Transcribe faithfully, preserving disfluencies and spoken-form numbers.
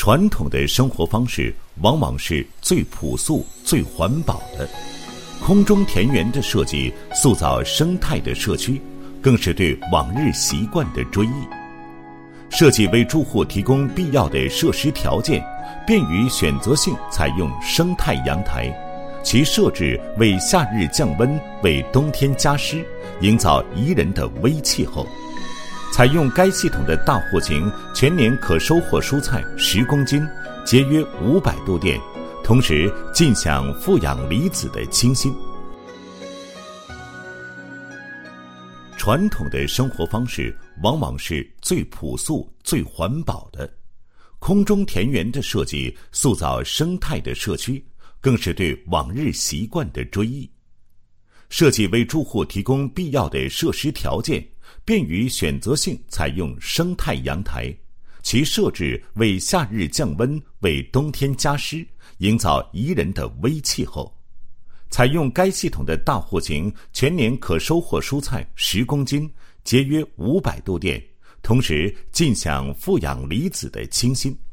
传统的生活方式往往是最朴素、最环保的。空中田园的设计塑造生态的社区，更是对往日习惯的追忆。设计为住户提供必要的设施条件，便于选择性采用生态阳台，其设置为夏日降温，为冬天加湿，营造宜人的微气候。采用该系统的大户型全年可收获蔬菜十公斤，节约五百度电，同时尽享负氧离子的清新。传统的生活方式往往是最朴素、最环保的。空中田园的设计塑造生态的社区，更是对往日习惯的追忆。设计为住户提供必要的设施条件，便于选择性采用生态阳台，其设置为夏日降温，为冬天加湿，营造宜人的微气候。采用该系统的大户型全年可收获蔬菜十公斤，节约五百度电，同时尽享负氧离子的清新。